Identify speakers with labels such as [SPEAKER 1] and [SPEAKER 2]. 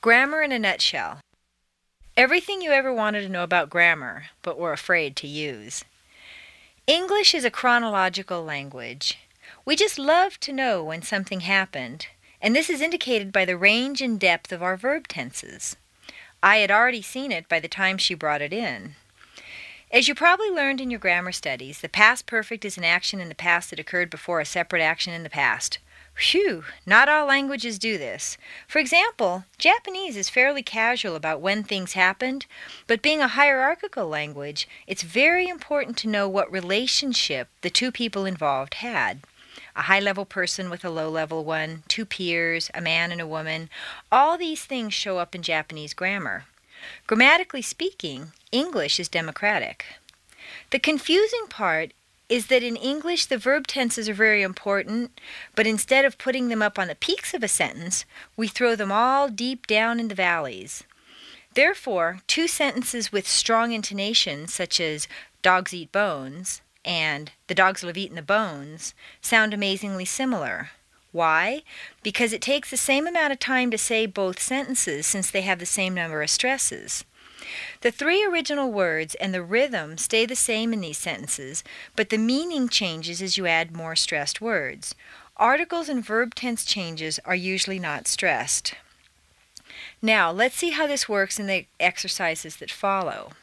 [SPEAKER 1] Grammar in a nutshell. Everything you ever wanted to know about grammar, but were afraid to use. English is a chronological language. We just love to know when something happened, and this is indicated by the range and depth of our verb tenses. I had already seen it by the time she brought it in. As you probably learned in your grammar studies, the past perfect is an action in the past that occurred before a separate action in the past. Phew, not all languages do this. For example, Japanese is fairly casual about when things happened, but being a hierarchical language, it's very important to know what relationship the two people involved had. A high-level person with a low-level one, two peers, a man and a woman, all these things show up in Japanese grammar. Grammatically speaking, English is democratic. The confusing part is that in English the verb tenses are very important, but instead of putting them up on the peaks of a sentence, we throw them all deep down in the valleys. Therefore, two sentences with strong intonation, such as dogs eat bones and the dogs will have eaten the bones, sound amazingly similar. Why? Because it takes the same amount of time to say both sentences since they have the same number of stresses. The three original words and the rhythm stay the same in these sentences, but the meaning changes as you add more stressed words. Articles and verb tense changes are usually not stressed. Now, let's see how this works in the exercises that follow.